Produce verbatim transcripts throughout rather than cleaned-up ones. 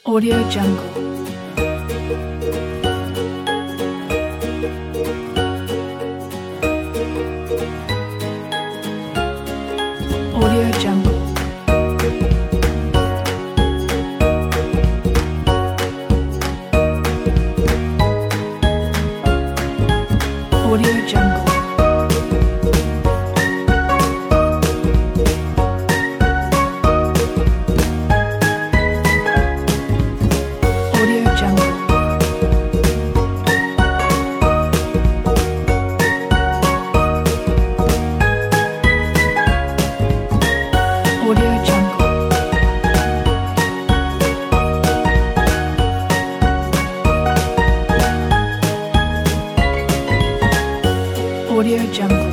Audio Jungle. Audio Jungle. Audio Jungle. Audio Jungle. Audio Jungle. Audio Jungle.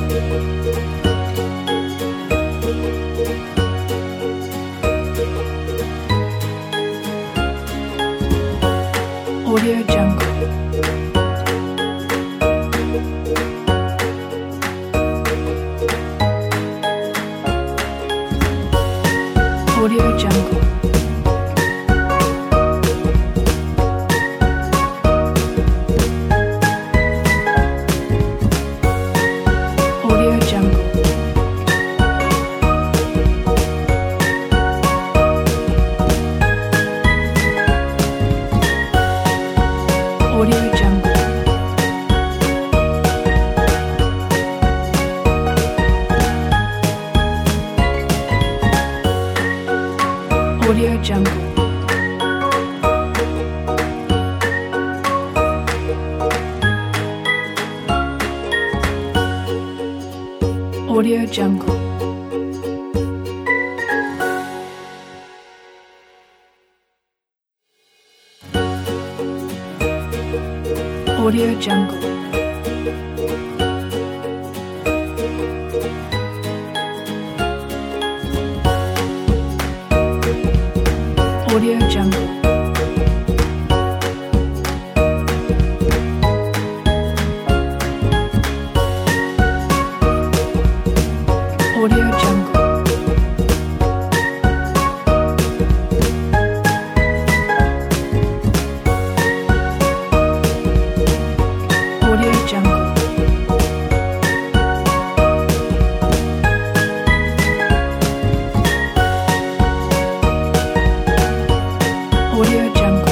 Audio Jungle. Audio Jungle. Audio Jungle. Audio Jungle. Audio Jungle. Audio Jungle. Audio Jungle. Audio Jungle. Audio Jungle. Audio Jungle. Audio Jungle.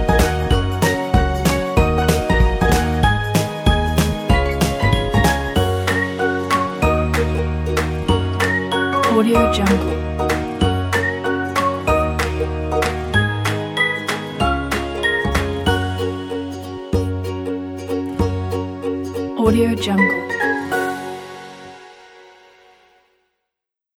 Audio Jungle. Audio Jungle.